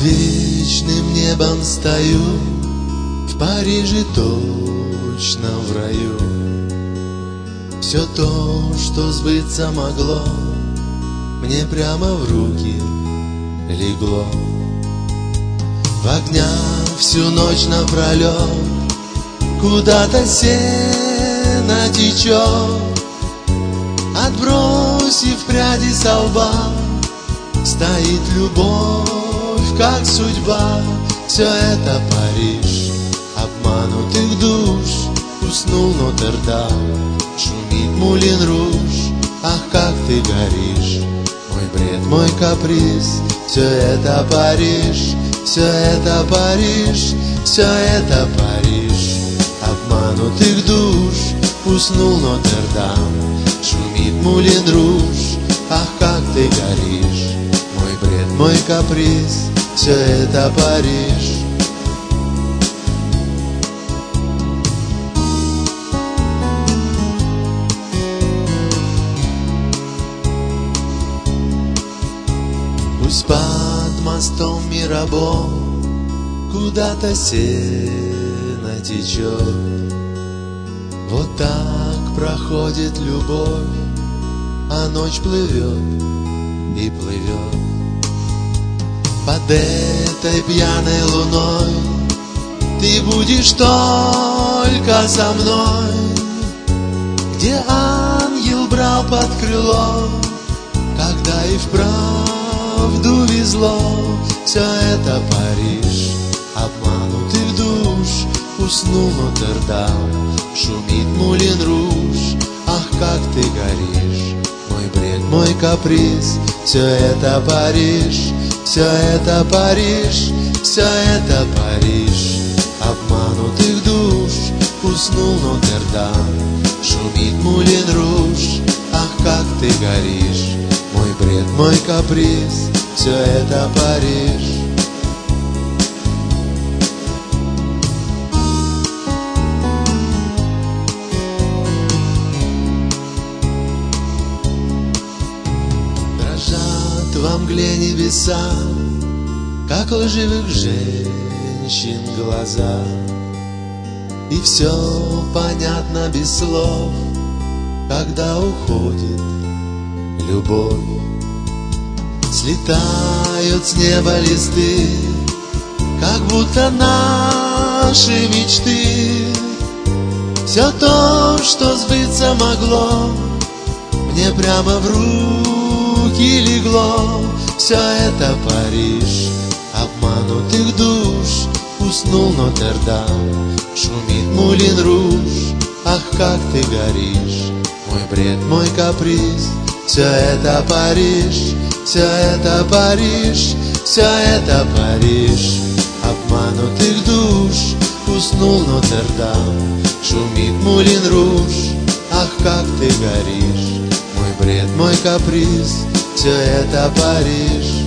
вечным небом стою, в Париже точно в раю. Все то, что сбыться могло, мне прямо в руки легло. В огнях всю ночь напролет куда-то сено течет, отбросив пряди со лба, стоит любовь, как судьба. Все это Париж обманутых душ, уснул Нотр-Дам, шумит Мулин Руж. Ах, как ты горишь, мой бред, мой каприз. Все это Париж, все это Париж, все это Париж обманутых душ, уснул Нотр-Дам, шумит Мулин Руж. Ах, как ты горишь, мой бред, мой каприз. Все это Париж. Пусть под мостом Мирабо куда-то сено течет, вот так проходит любовь, а ночь плывет и плывет. Под этой пьяной луной ты будешь только со мной, где ангел брал под крыло, когда и вправду везло. Все это Париж обманутых душ, уснул Нотр-Дам, шумит Мулин Руж. Ах, как ты горишь, мой бред, мой каприз. Все это Париж, все это Париж, все это Париж обманутых душ, уснул Нотр-Дам, шумит Мулин Руж. Ах, как ты горишь, мой бред, мой каприз. Все это Париж. Дрожат во мгле небеса, как лживых женщин глаза, и все понятно без слов, когда уходит любовь. Слетают с неба листы, как будто наши мечты. Все то, что сбыться могло, мне прямо в руки легло. Все это Париж обманутых душ, уснул Нотр-Дам, шумит Мулин Руж. Ах, как ты горишь, мой бред, мой каприз. Все это Париж, все это Париж, все это Париж обманутых душ, уснул Нотр-Дам, шумит Мулин Руж. Ах, как ты горишь, мой бред, мой каприз. Все это Париж.